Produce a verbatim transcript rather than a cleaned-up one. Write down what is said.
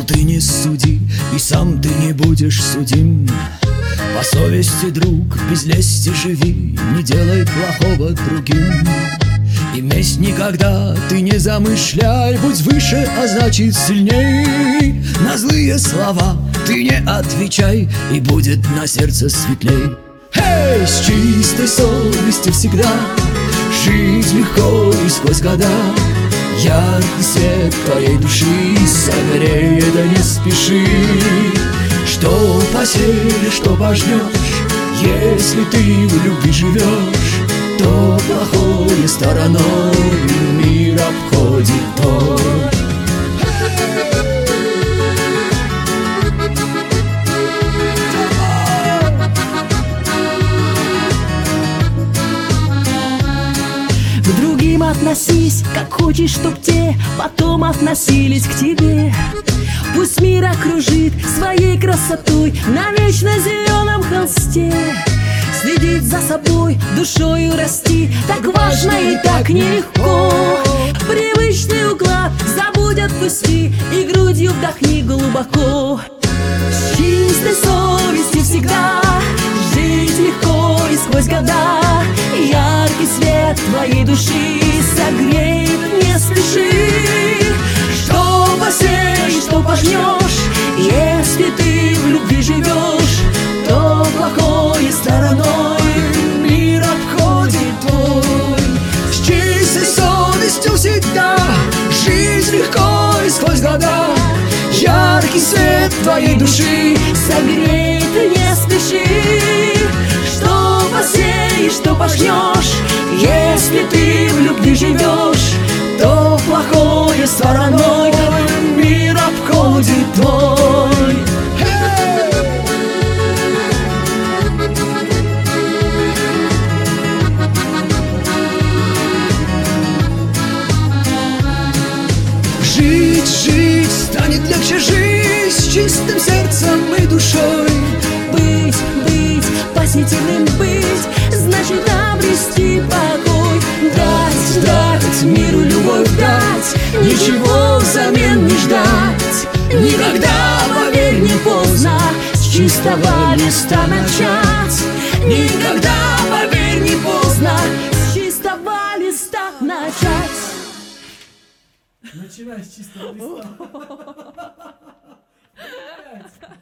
Мол, ты не суди, и сам ты не будешь судим. По совести, друг, без лести живи, не делай плохого другим. И месть никогда ты не замышляй, будь выше, а значит сильней. На злые слова ты не отвечай, и будет на сердце светлей. Эй, с чистой совестью всегда жить легко и сквозь года. Яркий свет твоей души согрей, да не спеши. Что посеешь, что пожнешь, если ты в любви живешь, то плохое стороной мир обходит твой. К другим относись, как хочешь, чтоб те потом относились к тебе. Пусть мир окружит своей красотой на вечно зеленом холсте. Следить за собой, душою расти, так важно и так нелегко. Привычный уклад забудь, отпусти и грудью вдохни глубоко. С чистой совестью всегда жить легко и сквозь года. Яркий свет твоей души согреет, не спеши. Что посеешь, что пожнешь, если ты в любви живешь, то плохое стороной мир обходит твой. С чистой совестью всегда жить легко и сквозь года. Яркий свет твоей души согреет, не спеши. Что посеешь, что пожнешь, если ты в любви живешь, то плохое стороной мир обходит твой. Жить, жить, станет легче жить с чистым сердцем и душой. Быть, быть, позитивным быть, значит обрести покой. Дать, дать миру любовь дать, ничего взамен не ждать. Никогда, поверь, не поздно с чистого листа начать. Никогда, поверь, не поздно с чистого листа начать. Начинай с чистого листа.